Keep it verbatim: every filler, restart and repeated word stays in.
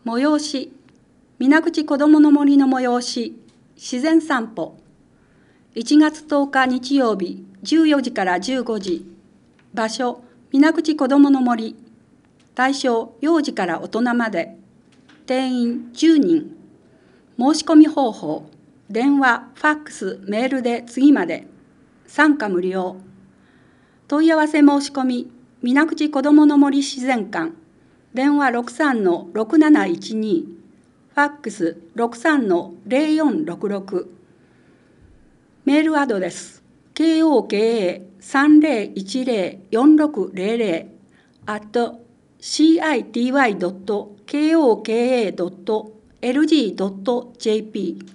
催し、水口こどもの森の催し、自然散歩。いちがつとおか日曜日、じゅうよじからじゅうごじ。場所、水口こどもの森。対象、幼児から大人まで。定員じゅうにん。申し込み方法、電話、ファックス、メールで次まで。参加無料。問い合わせ申し込み、水口こどもの森自然館。電話 ろくさんのろくなないちに、ファックス ろくさんのぜろよんろくろく。メールアドレス、ケーオーケーエーさんぜろいちぜろよんろくぜろぜろ at シーアイティーワイドットケーオーケーエードットエルジードットジェーピー